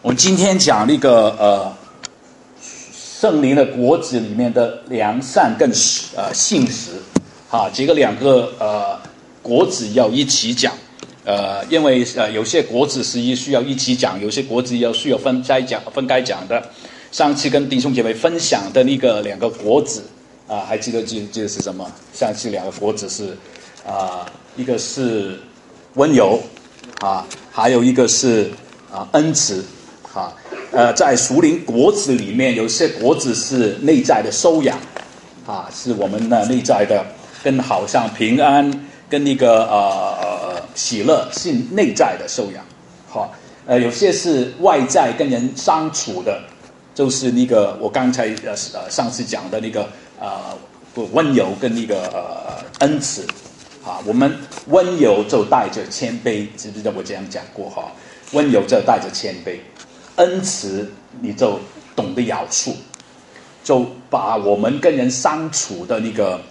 我们今天讲那个圣灵的果子里面的良善跟信实，这个两个果子要一起讲，因为有些果子是需要一起讲，有些果子需要分开讲的。上次跟弟兄姐妹分享的那个两个果子还记得这是什么？上次两个果子是一个是温柔还有一个是恩慈。在属灵果子里面，有些果子是内在的收养，是我们的内在的，跟好像平安，跟那个喜乐是内在的收养。有些是外在跟人相处的，就是那个我刚才上次讲的那个温柔跟那个恩慈。我们温柔就带着谦卑，知不知道我这样讲过温柔就带着谦卑。恩慈你就懂得饶恕，就把我们跟人相处的那个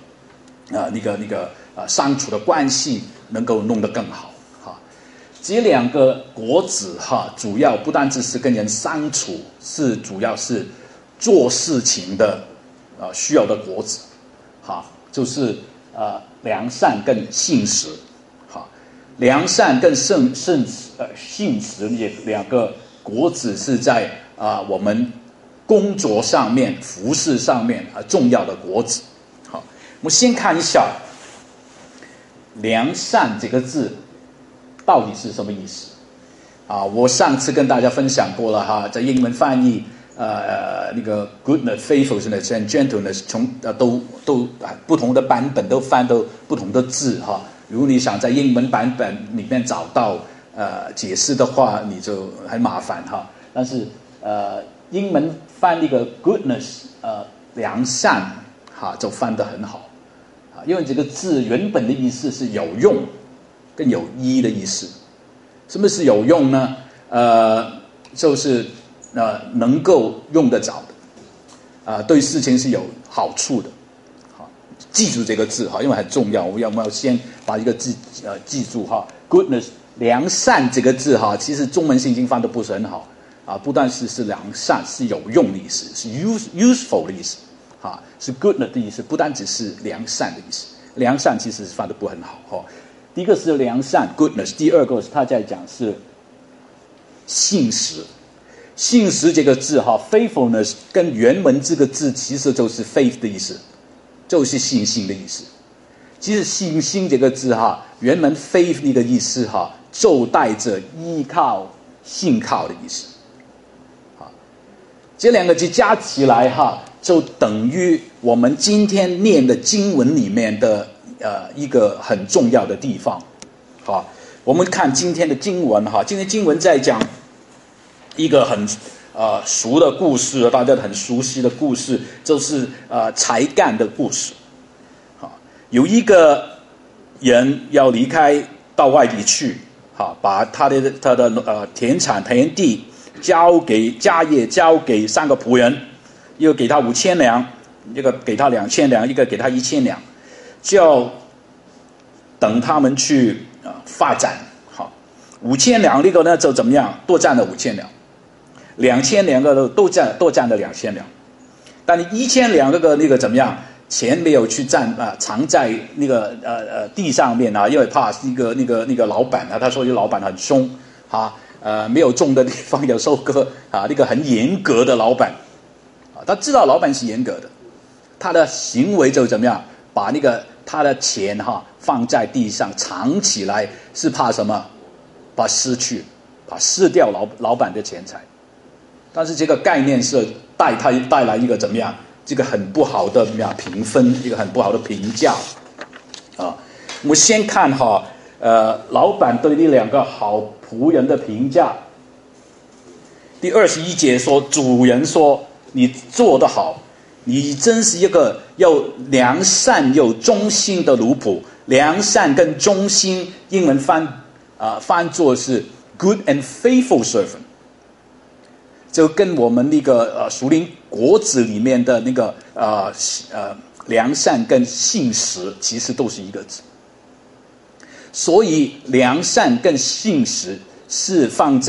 相处的关系能够弄得更好这两个果子主要不单只是跟人相处，是主要是做事情的需要的果子就是良善跟信实良善跟信实两个果子是在我们工作上面、服事上面重要的果子。我们先看一下良善这个字到底是什么意思我上次跟大家分享过了在英文翻译那个 goodness、faithfulness and gentleness 都不同的版本都翻到不同的字如果你想在英文版本里面找到解释的话，你就很麻烦但是英文翻那个 goodness 良善就翻得很好因为这个字原本的意思是有用跟有益的意思。什么是有用呢？就是能够用得着的对事情是有好处的记住这个字因为很重要，我们要先把一个字记住goodness良善这个字其实中文圣经翻得不是很好不但是良善，是有用的意思，是 useful 的意思是 goodness 的意思，不单只是良善的意思。良善其实翻得不很好第一个是良善 goodness， 第二个他在讲是信实。信实这个字faithfulness 跟原文这个字其实就是 faith 的意思，就是信心的意思。其实信心这个字原文 faith 那个意思就带着依靠、信靠的意思这两个字加起来就等于我们今天念的经文里面的一个很重要的地方我们看今天的经文今天经文在讲一个很熟的故事，大家很熟悉的故事，就是才干的故事有一个人要离开到外地去把他的田产田地家业交给3个仆人，一个给他5000两，一个给他2000两，一个给他1000两，就要等他们去发展5000两那个呢就怎么样多占了5000两，2000两个都占了2000两，但你1000两那个怎么样？钱没有去藏在那个地上面因为怕那个老板他说这老板很凶没有种的地方有收割那个很严格的老板他知道老板是严格的，他的行为就怎么样？把他的钱放在地上藏起来，是怕什么？怕失掉老板的钱财。但是这个概念是带来一个怎么样？这个很不好的评分，一个很不好的评价我们先看老板对这2个好仆人的评价。第21节说，主人说你做得好，你真是一个又良善又忠心的奴仆。良善跟忠心英文翻作是 good and faithful servant，就跟我们那个属灵果子里面的那个良善跟信实其实都是一个字。所以良善跟信实是放在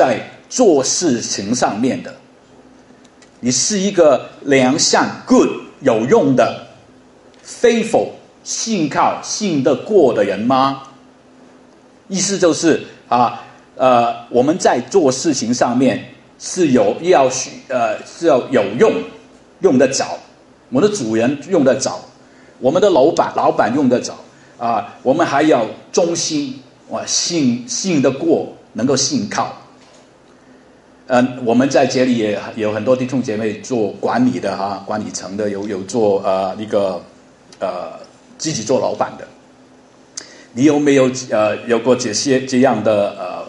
做事情上面的，你是一个良善 good 有用的 faithful 信靠信得过的人吗？意思就是我们在做事情上面是要有用得着，我们的主人用得着，我们的老板用得着我们还要忠心信得过，能够信靠。我们在这里也有很多弟兄姐妹做管理的管理层的，有做自己做老板的。你有没有有过这样的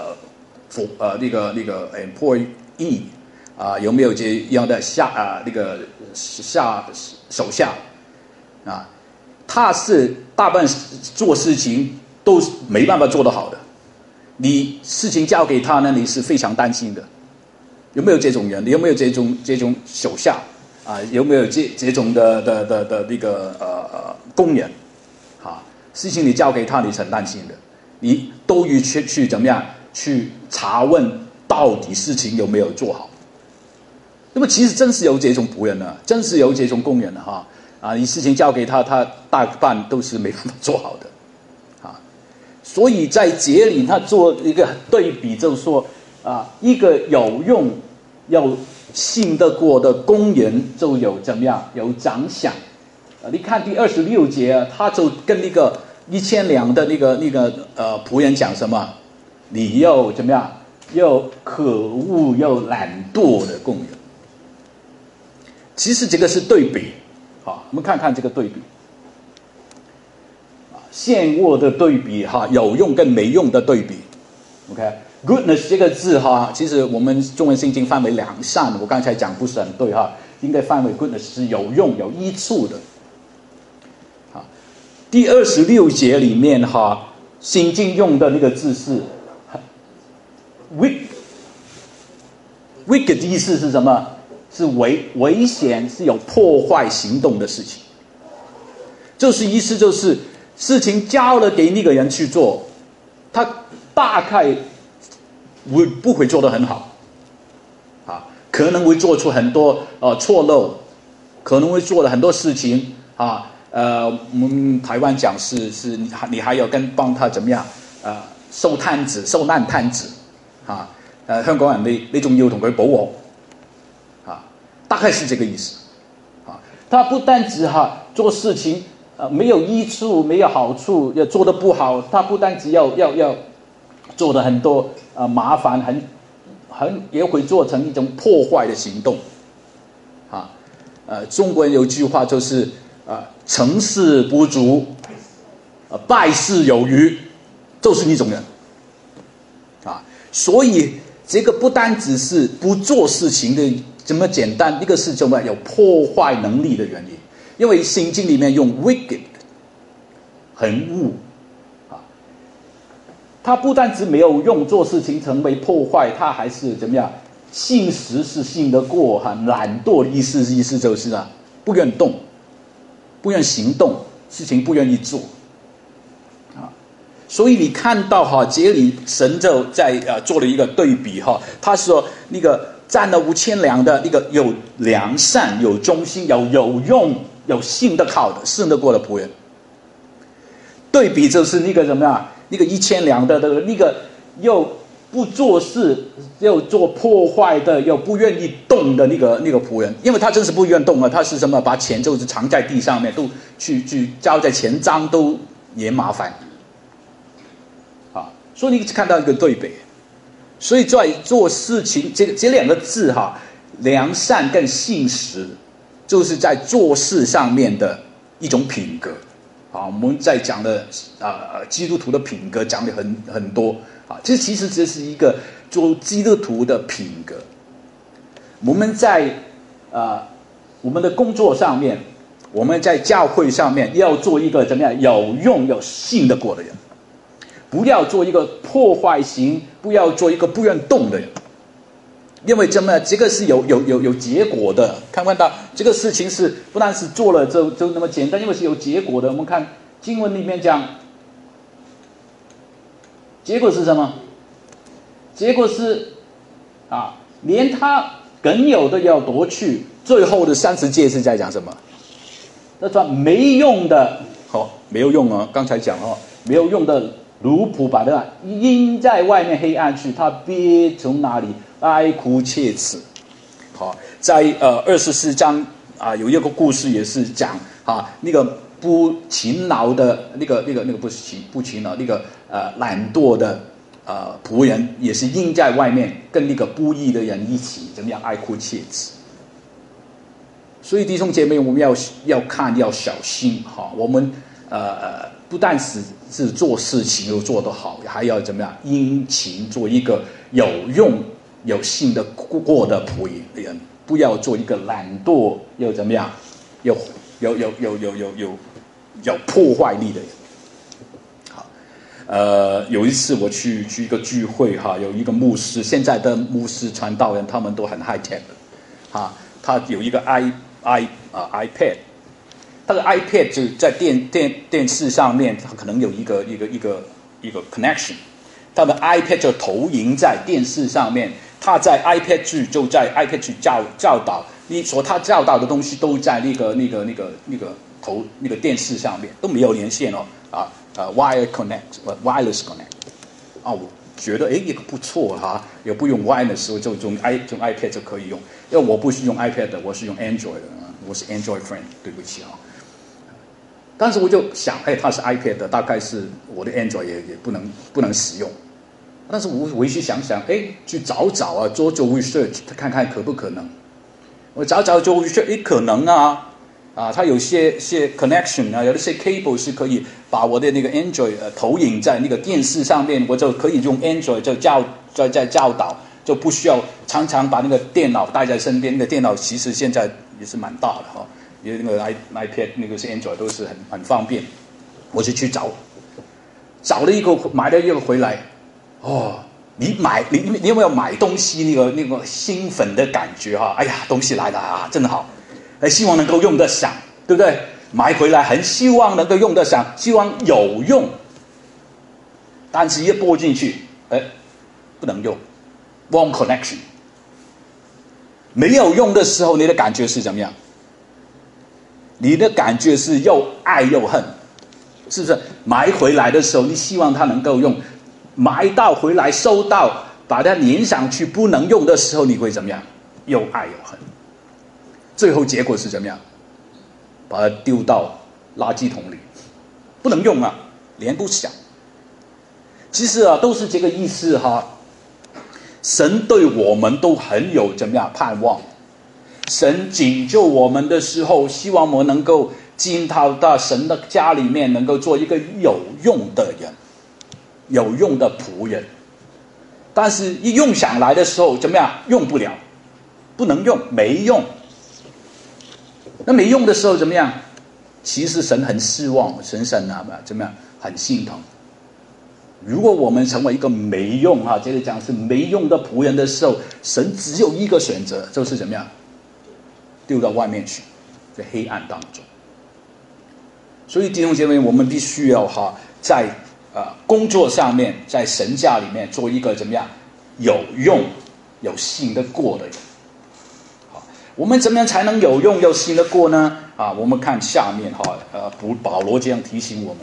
employee 有没有这样的手下他是大半做事情都没办法做得好的，你事情交给他呢，你是非常担心的。有没有这种人？有没有这种手下有没有这种的工人事情你交给他，你是很担心的，你都要去怎么样去查问到底事情有没有做好。那么其实真是有这种仆人呢，真是有这种工人你事情交给他，他大半都是没办法做好的所以在这里他做一个对比，就是说一个有用有信得过的工人就有怎么样有奖赏你看第26节他就跟那个1000两的那个仆人讲什么？你又怎么样？又可恶又懒惰的工人。其实这个是对比我们看看这个对比现恶的对比有用跟没用的对比。 OK， goodness 这个字其实我们中文圣经翻为良善，我刚才讲不是很对应该翻为 goodness 是有用有益处的第26节里面新经用的那个字是 wicked 的意思是什么？是危险，是有破坏行动的事情。就是意思就是事情交了给那个人去做，他大概不会做得很好可能会做出很多错漏，可能会做了很多事情我们台湾讲是你还要帮他怎么样收難攤子香港人你仲要同佢補鑊大概是这个意思他不单止做事情没有益处没有好处，要做得不好，他不单止要做的很多麻烦，也会做成一种破坏的行动中国人有句话就是成事不足败事有余，就是那种人所以这个不单只是不做事情的这么简单，一个是怎么有破坏能力的原因。因为圣经里面用 wicked 很恶他不单只没有用做事情成为破坏，他还是怎么样信实是信得过懒惰的意思就是不愿动不愿行动，事情不愿意做所以你看到这里神就在做了一个对比他说那个占了5000两的那个有良善有忠心有用有信得靠的信得过的仆人，对比就是那个怎么样那个1000两的那个又不做事又做破坏的又不愿意动的那个仆人，因为他真是不愿动他是什么把钱就是藏在地上面，都去交在钱庄都也麻烦所以你看到一个对比。所以在做事情这两个字良善跟信实就是在做事上面的一种品格我们在讲的基督徒的品格讲的很多其实这是一个做基督徒的品格。我们在我们的工作上面，我们在教会上面要做一个怎么样有用有信得过的人，不要做一个破坏型，不要做一个不愿动的人。因为这个是有结果的，看到这个事情是不但是做了就那么简单，因为是有结果的。我们看经文里面讲结果是什么？结果是啊，连他更有的要夺去。最后的30节是在讲什么？他说没用的，没有用啊！刚才讲没有用的奴仆把他扔在外面黑暗去，他别从哪里哀哭切齿。好，在24章啊，有一个故事也是讲那个不勤劳的那个不是不勤劳，那个懒惰的仆人也是扔在外面，跟那个不义的人一起怎么样哀哭切齿。所以弟兄姐妹，我们要看要小心我们不但是做事情要做得好，还要怎么样殷勤做一个有用有信的过的仆人，不要做一个懒惰又怎么样有破坏力的人。好，有一次我去一个聚会有一个牧师，现在的牧师传道人他们都很 high tech 他有一个 iPad， 他的 iPad 就在电视上面，他可能有一个 connection， 他的 iPad 就投影在电视上面，他在 iPad 去就在 iPad 去教导，他教导的东西都在那个电视上面，都没有连线wireless connect 我觉得一个不错也不用 wireless， 就用 iPad 就可以用。因为我不是用 iPad 的，我是用 Android 的，我是 Android friend， 对不起但是我就想，它是 iPad 的，大概是我的 Android 也不能使用。但是我回去想想，去找做 research， 看看可不可能。我找做 research， 可能它有些 connection 有一些 cable 是可以把我的那个 Android 投影在那个电视上面，我就可以用 Android 就在教导，就不需要常常把那个电脑带在身边。那个电脑其实现在也是蛮大的因为那个 iPad 那个是 Android 都是很方便。我就去找了一个，买了一个回来。你有没有买东西那个兴奋的感觉哎呀，东西来了真好，希望能够用得上，对不对？买回来很希望能够用得上，希望有用，但是一拨进去，不能用 ，wrong connection。没有用的时候，你的感觉是怎么样？你的感觉是又爱又恨，是不是？买回来的时候，你希望它能够用，买到回来收到，把它粘上去不能用的时候，你会怎么样？又爱又恨。最后结果是怎么样？把它丢到垃圾桶里，不能用连不响。其实都是这个意思神对我们都很有怎么样盼望。神拯救我们的时候，希望我们能够进到神的家里面，能够做一个有用的人，有用的仆人。但是一用上来的时候怎么样？用不了，不能用，没用。那没用的时候怎么样？其实神很失望，神怎么样？很心疼。如果我们成为一个没用接着讲是没用的仆人的时候，神只有一个选择，就是怎么样？丢到外面去，在黑暗当中。所以弟兄姐妹，我们必须要在工作上面，在神家里面做一个怎么样有用有信的过的人。我们怎么样才能有用有信的过呢？我们看下面保罗这样提醒我们。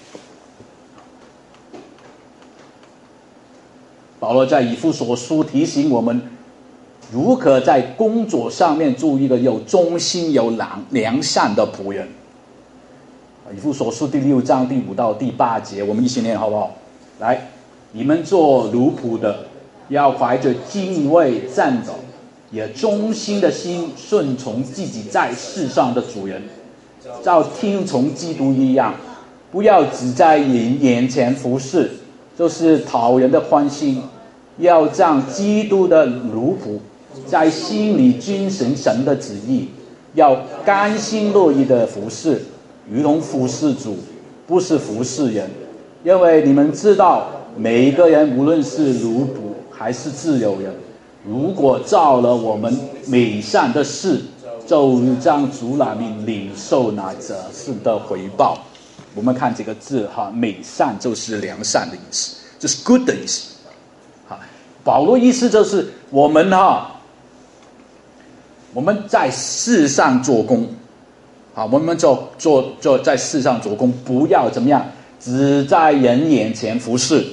保罗在以弗所书提醒我们，如何在工作上面做一个有忠心有良善的仆人。以弗所书第6章第5到第8节，我们一起念好不好？来，你们做奴仆的，要怀着敬畏战斗，也忠心的心顺从自己在世上的主人，照听从基督一样，不要只在人眼前服侍，就是讨人的欢心，要像基督的奴仆，在心里遵行神的旨意，要甘心乐意的服侍，如同服侍主，不是服侍人。因为你们知道，每一个人无论是奴仆还是自由人，如果照了我们美善的事，就将主那里领受那者事的回报。我们看这个字美善就是良善的意思，就是 good 的意思。保罗意思就是我们在世上做工，我们在世上做工，不要怎么样，只在人眼前服侍，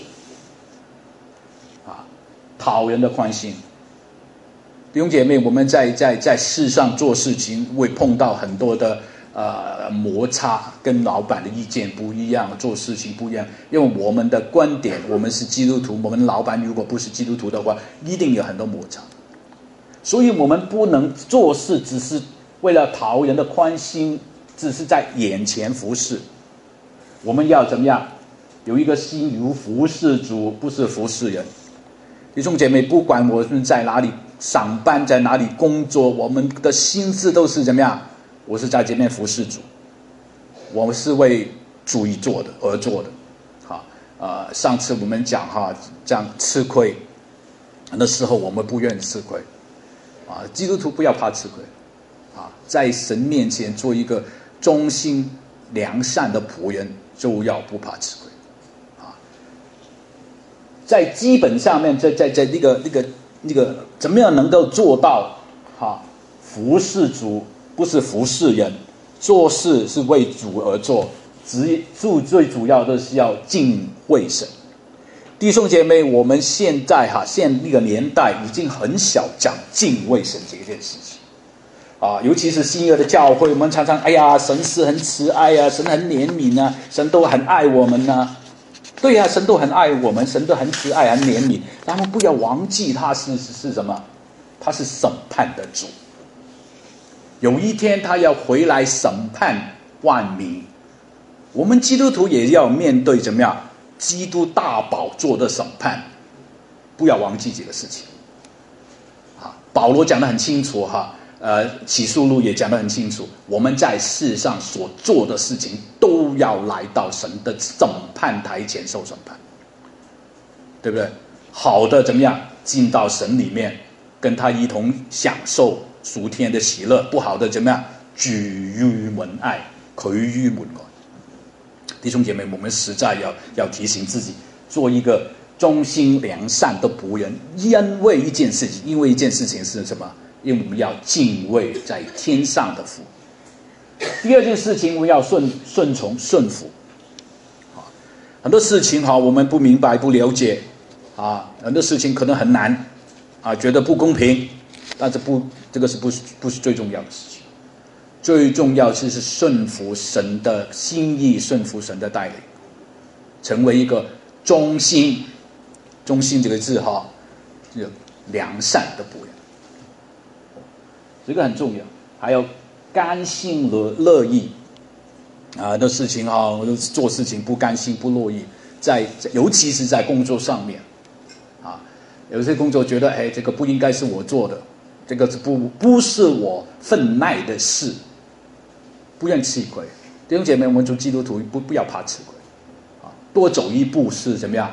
讨人的欢心。弟兄姐妹，我们在世上做事情会碰到很多的摩擦，跟老板的意见不一样，做事情不一样，因为我们的观点，我们是基督徒，我们老板如果不是基督徒的话，一定有很多摩擦。所以我们不能做事只是为了讨人的欢心，只是在眼前服侍。我们要怎么样？有一个心如服侍主，不是服侍人。弟兄姐妹，不管我们在哪里上班，在哪里工作，我们的心智都是怎么样？我是在这边服侍主，我是为主而做的。上次我们讲这样吃亏的时候，我们不愿意吃亏。基督徒不要怕吃亏，在神面前做一个忠心良善的仆人，就要不怕吃亏。在基本上面，在那个怎么样能够做到服侍主，不是服侍人，做事是为主而做，最主要的是要敬畏神。弟兄姐妹，我们现在现那个年代已经很少讲敬畏神这件事情尤其是新约的教会，我们常常神是很慈爱神很怜悯神都很爱我们对神都很爱我们，神都很慈爱很怜悯，但我们不要忘记他是什么？他是审判的主，有一天他要回来审判万民，我们基督徒也要面对怎么样？基督大宝座的审判，不要忘记这个事情。保罗讲得很清楚启示录也讲得很清楚，我们在世上所做的事情都要来到神的审判台前受审判，对不对？好的怎么样？进到神里面，跟他一同享受属天的喜乐；不好的怎么样？拒于门外，拒于门外。弟兄姐妹，我们实在要提醒自己，做一个忠心良善的仆人，因为一件事情是什么？因为我们要敬畏在天上的父。第二件事情，我们要顺从顺服。很多事情我们不明白不了解很多事情可能很难觉得不公平，但是这个是不是最重要的事情？最重要是顺服神的心意，顺服神的带领，成为一个忠心这个字良善的仆人，这个很重要。还有甘心乐意的事情做事情不甘心不乐意，尤其是在工作上面有些工作觉得这个不应该是我做的，这个不是我分内的事，不愿吃亏。弟兄姐妹，我们做基督徒不要怕吃亏多走一步是怎么样？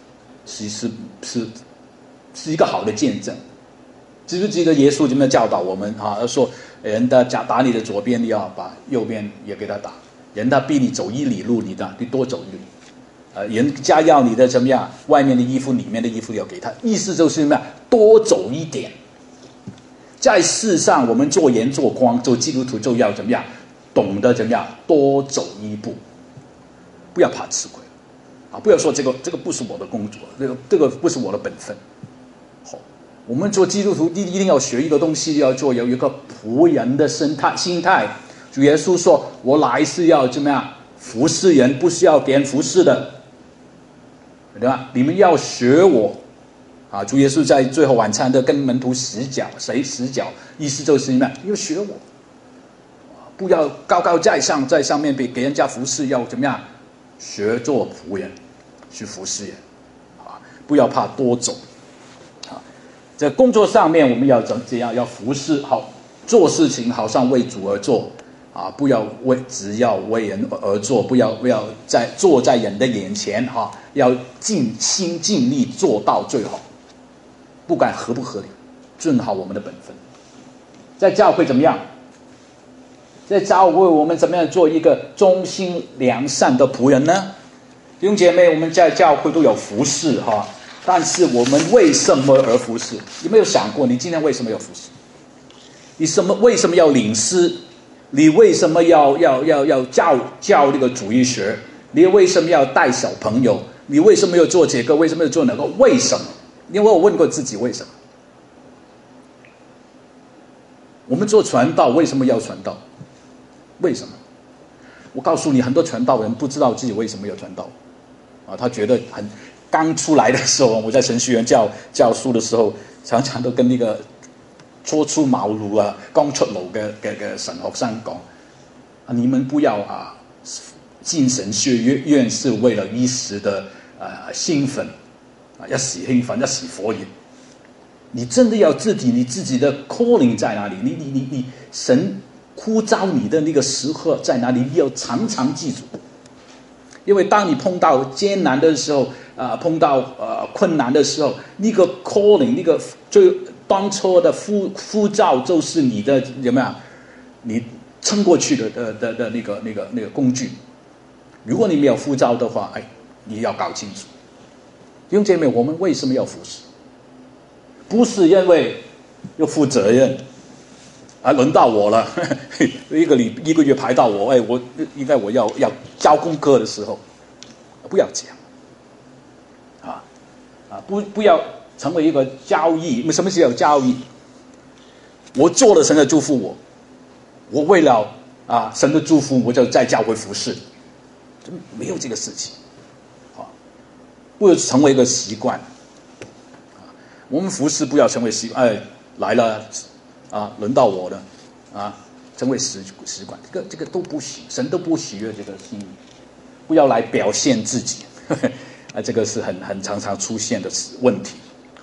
是一个好的见证。记不记得耶稣怎么教导我们说人家打你的左边，你要把右边也给他打；人家逼你走1里路，你多走1里。人家要你的怎么样？外面的衣服、里面的衣服要给他，意思就是什么样？多走一点。在世上，我们做盐做光，做基督徒就要怎么样？懂得怎么样？多走一步，不要怕吃亏不要说这个不是我的工作，这个不是我的本分。我们做基督徒一定要学一个东西，有一个仆人的心态。主耶稣说：“我来是要怎么样？服侍人，不是要给人服侍的，对吧？你们要学我主耶稣在最后晚餐的跟门徒洗脚，谁洗脚？意思就是什么？要学我，不要高高在上面给人家服侍，要怎么样？学做仆人，去服侍人不要怕多走。在工作上面，我们要怎样？要服侍好，做事情好像为主而做不要只要为人而做，不要坐在人的眼前要尽心尽力做到最好，不管合不合理，尽好我们的本分。在教会怎么样？在教会我们怎么样做一个忠心良善的仆人呢？弟兄姐妹，我们在教会都有服侍但是我们为什么而服侍？有没有想过，你今天为什么要服侍？你为什么要领诗？你为什么要教那个主义学？你为什么要带小朋友？你为什么要做这个？为什么要做那个？为什么？因为我问过自己为什么。我们做传道为什么要传道？为什么？我告诉你，很多传道人不知道自己为什么要传道他觉得刚出来的时候，我在神学院教书的时候，常常都跟那个初出茅庐剛出爐嘅神學生講你們不要進神學院是為了一時的興奮一時興奮一時火熱。你真的要你自己的 calling 在哪里？你神呼召你的那个时刻在哪里？你要常常记住，因为当你碰到艰难的时候碰到困难的时候，那个 calling 那个最当初的呼召就是你的有没有？你撑过去的那个工具。如果你没有呼召的话，你要搞清楚。弟兄姐妹，我们为什么要服侍？不是因为要负责任轮到我了一个月排到我我应该我要交功课的时候，不要这样不要成为一个交易。什么是有交易？我做了神的祝福我为了神的祝福我就在教会服侍，没有这个事情不要成为一个习惯。我们服侍不要成为习惯，来了轮到我了成为习惯，这个都不行，神都不喜悦这个心意。不要来表现自己这个是很常常出现的问题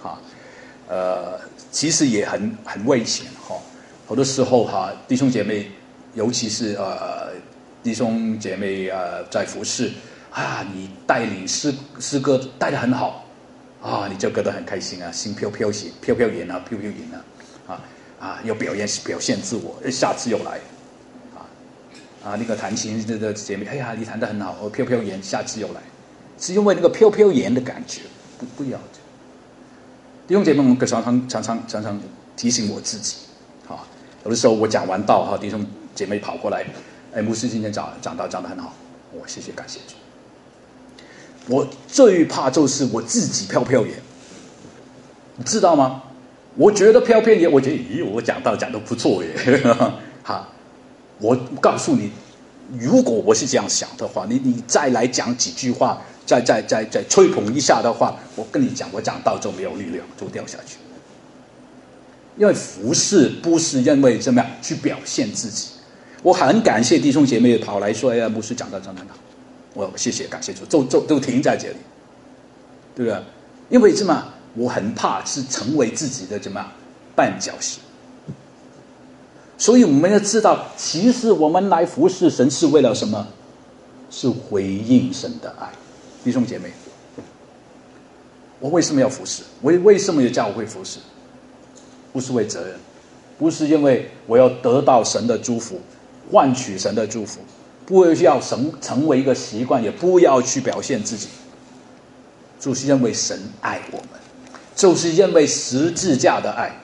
其实也很危险好多时候弟兄姐妹，尤其是弟兄姐妹在服侍你带领诗歌带得很好你就觉得很开心心飘飘然飘飘然要表现自我，下次又来那个弹琴的姐妹，你弹得很好，飘飘然，下次又来，是因为那个飘飘然的感觉，不要弟兄姐妹，我们常常提醒我自己有的时候我讲完道弟兄姐妹跑过来，牧师今天讲道讲得很好，谢谢感谢主。我最怕就是我自己飘飘然，你知道吗？我觉得飘飘然，我觉得我讲道讲得不错耶我告诉你，如果我是这样想的话，你再来讲几句话，再吹捧一下的话，我跟你讲，我讲道就没有力量，就掉下去。因为服侍不是因为怎么样去表现自己。我很感谢弟兄姐妹跑来说，牧师讲道讲得很好，我谢谢感谢主，都停在这里，对不对？因为什么？我很怕是成为自己的怎么样绊脚石。所以我们要知道，其实我们来服侍神是为了什么？是回应神的爱。弟兄姐妹，我为什么要服侍？为什么要教会服侍？不是为责任，不是因为我要得到神的祝福，换取神的祝福，不要成为一个习惯，也不要去表现自己，就是因为神爱我们，就是因为十字架的爱，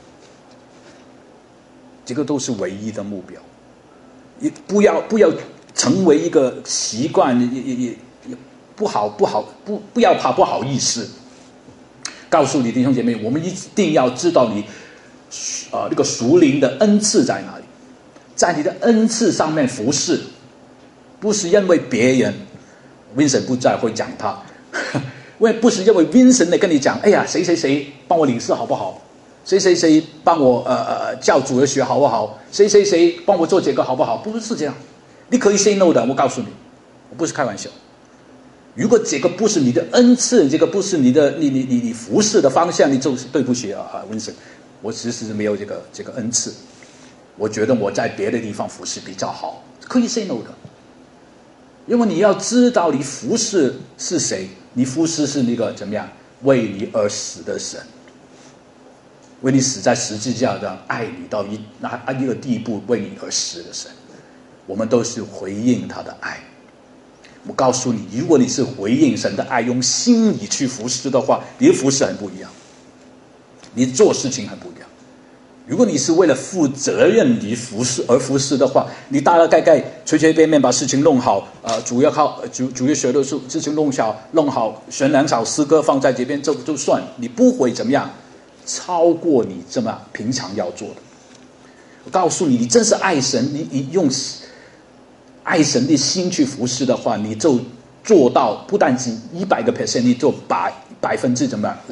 这个都是唯一的目标。也不要成为一个习惯，也不要怕不好意思。告诉你弟兄姐妹，我们一定要知道你那个属灵的恩赐在哪里，在你的恩赐上面服侍，不是因为别人 Vincent 不在会讲他不是因为 Vincent 来跟你讲，哎呀谁谁谁帮我领事好不好，谁谁谁帮我教主的学好不好，谁谁谁帮我做这个好不好，不是这样。你可以 say no 的，我告诉你，我不是开玩笑。如果这个不是你的恩赐，这个不是你的你服侍的方向，你就是对不起Vincent，我其实没有这个恩赐，我觉得我在别的地方服侍比较好，可以 say no 的。因为你要知道你服侍是谁，你服侍是那个怎么样为你而死的神，为你死在十字架上，爱你到一个地步，为你而死的神。我们都是回应他的爱， 我告诉你，如果你是回应神的爱，用心里去服侍的话，你的服侍很不一样，你做事情很不一样。如果你是为了负责任你服侍而服侍的话，你大概随随便便把事情弄好，主要学的事情弄好，选2首诗歌放在这边就算，你不会怎么样超过你这么平常要做的。我告诉你，你真是爱神，你用爱神的心去服侍的话，你就做到不但是100%，你做200%，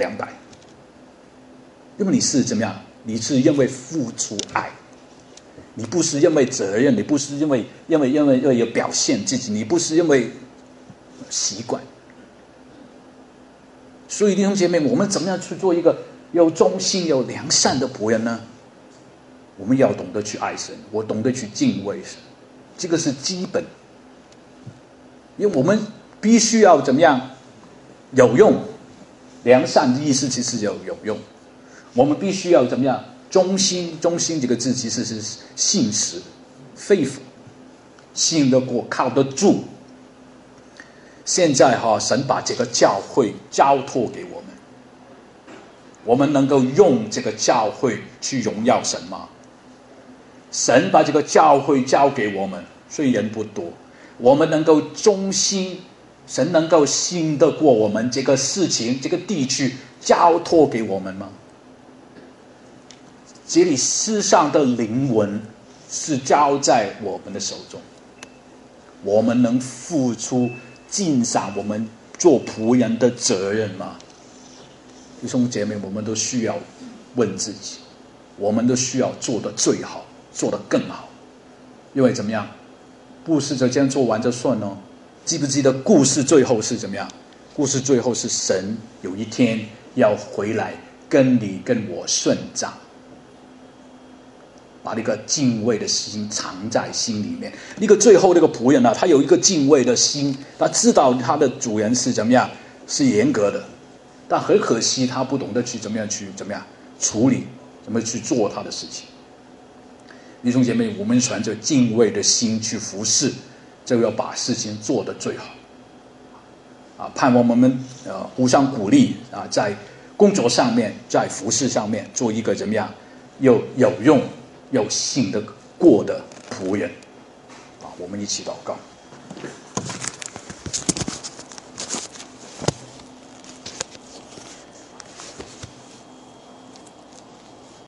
因为你是怎么样？你是因为付出爱，你不是因为责任，你不是因为要表现自己，你不是因为习惯。所以弟兄姐妹，我们怎么样去做一个有忠心、有良善的仆人呢？我们要懂得去爱神，我懂得去敬畏神，这个是基本。因为我们必须要怎么样有用，良善的意思其实有用。我们必须要怎么样忠心这个字其实是信实 faithful， 信得过靠得住。现在神把这个教会交托给我们，我们能够用这个教会去荣耀神吗？神把这个教会交给我们，虽然不多，我们能够忠心，神能够信得过我们这个事情，这个地区交托给我们吗？这里世上的灵魂是交在我们的手中，我们能付出尽上我们做仆人的责任吗？弟兄姐妹，我们都需要问自己，我们都需要做得最好，做得更好。因为怎么样，不是就这样做完就算哦。记不记得故事最后是怎么样？故事最后是神有一天要回来跟你跟我算账，把那个敬畏的心藏在心里面。那个最后那个仆人他有一个敬畏的心，他知道他的主人是怎么样，是严格的，但很可惜他不懂得去怎么样处理，怎么去做他的事情。弟兄姐妹，我们存着敬畏的心去服侍，就要把事情做得最好。盼望我们互相鼓励在工作上面，在服侍上面做一个怎么样又有用又信得过的仆人。我们一起祷告。